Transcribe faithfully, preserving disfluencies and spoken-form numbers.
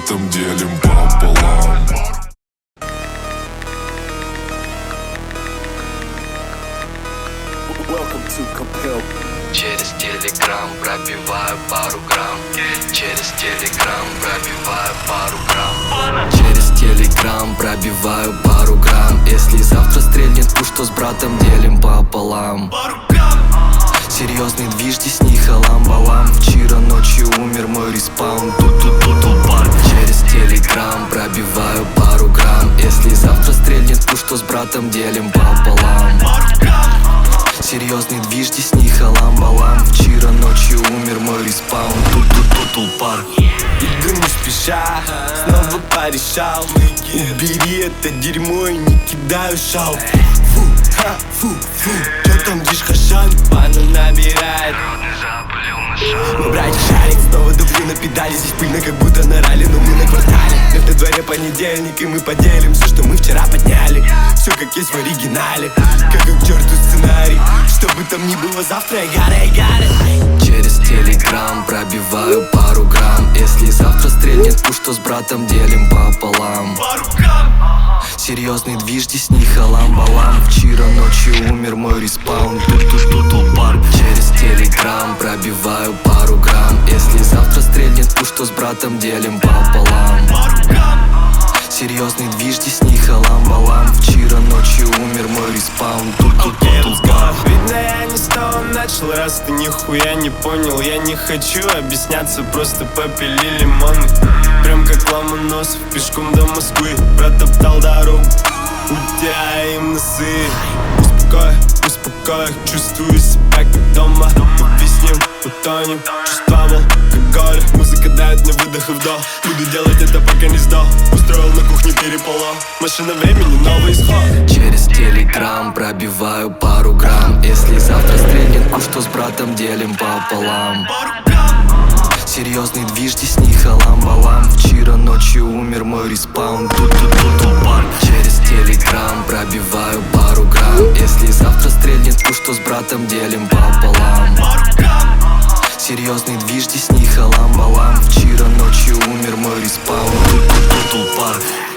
братом делим пополам. Через телеграм пробиваю пару грамм. Через телеграм пробиваю пару грамм. Через телеграм пробиваю пару грамм. Если завтра стрельнет пуш, то с братом делим пополам. Серьезный движ, здесь не халам-балам. Вчера ночью умер мой респаун. Тут-тут-тут-тут-бар. Через телеграм пробиваю пару грамм. Если завтра стрельнет пуш, то с братом делим пополам. Серьезный движ, здесь не халам-балам. Вчера ночью умер мой респаун. Тут-тут-тут-тут-бар. Иду не спеша, снова порешал. Убери это дерьмо и не кидаю шал. Фу, ха, фу, фу, чё там движ хашан? Пану набирает. Мы братья шарик, снова дуплю на педали. Здесь пыльно, как будто на ралли, но мы на квартале. На дворе понедельник, и мы поделим все, что мы вчера подняли. Все как есть в оригинале, как и к черту сценарий. Что бы там ни было завтра, я гары, гары. Через телеграм пробиваю пару грамм. Если завтра стрельнет пуш, то с братом делим пополам. Серьезный движ, здесь не халам-балам. Вчера ночью умер мой респаун. Тут-тут-тут-тут-бар. Через телеграм пробиваю пару грамм. Если завтра стрельнет пуш, то с братом делим пополам. Серьезный движ, здесь не халам-балам. Вчера ночью умер мой респаун. Тут-тут-тут-тут-бар. Видно, я не с того начал, раз ты нихуя не понял. Я не хочу объясняться, просто попили лимон. Прям как Ломоносов, пешком до Москвы протоптал дорогу, утяем носы. Успокой, успокой, чувствую себя как дома. Объясним, утонем, чувства алкоголя. Музыка дает мне выдох и вдох. Буду делать это, пока не сдох. Устроил на кухне переполох. Машина времени, новый исход. Через телеграм пробиваю пару грамм. Если завтра стрельнет пуш, то с братом делим пополам. Серьезный движ, здесь не халам-балам. Вчера ночью умер мой респаун. Тут-тут-тут-тут-бар. Через телеграм пробиваю пару грамм. Если завтра стрельнет пуш, то с братом делим пополам. Серьезный движ, здесь не халам-балам. Вчера ночью умер мой респаун. Тут-тут-тут-тут-бар.